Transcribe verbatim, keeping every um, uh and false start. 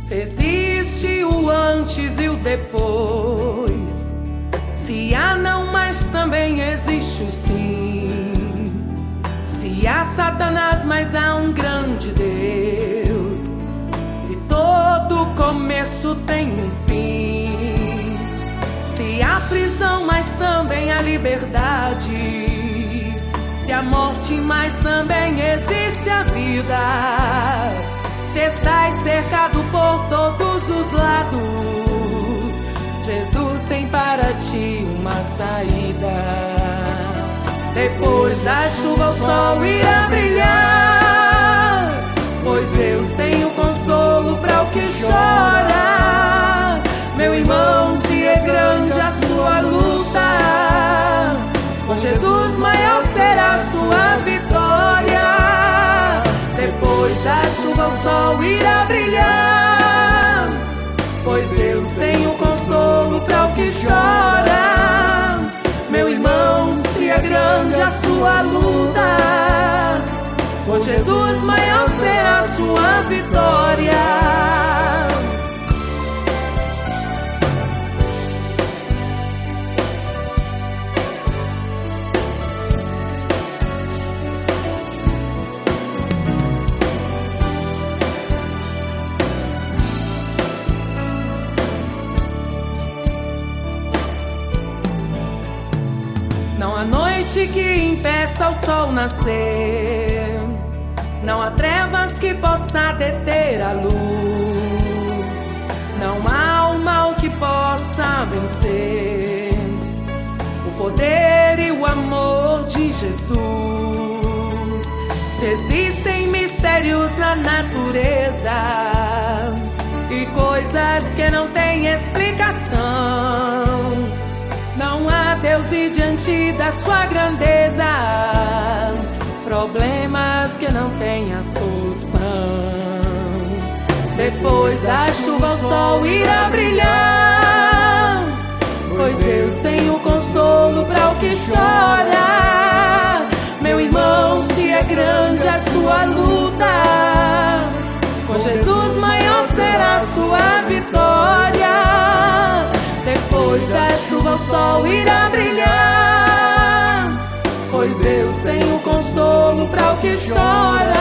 Se existe o antes e o depois, se há não, mas também existe o sim. Se há Satanás, mas há um grande Deus, e todo começo tem um fim. Se há prisão, mas também há liberdade. Se há morte, mas também existe a vida. Se estás cercado por todos os lados, Jesus tem para ti uma saída. Depois da chuva o sol irá brilhar, pois Deus tem o consolo para o que chora. Meu irmão, se é grande a sua luta, com Jesus maior será a sua vitória. Depois da chuva o sol irá brilhar, pois Deus tem o consolo para o que chora. Meu irmão, se é grande a sua luta, com Jesus maior será a sua vitória. Não há noite que impeça o sol nascer, não há trevas que possa deter a luz, não há o mal que possa vencer o poder e o amor de Jesus. Se existem mistérios na natureza e coisas que não têm explicação, não há Deus e diante da sua grandeza problemas que não têm a solução. Depois da chuva o sol irá brilhar, pois Deus tem o consolo para o que chora. Meu irmão, se é grande a sua luta, com Jesus maior será a sua vitória. Depois da chuva o sol irá brilhar, pois Deus tem o consolo para o que chora.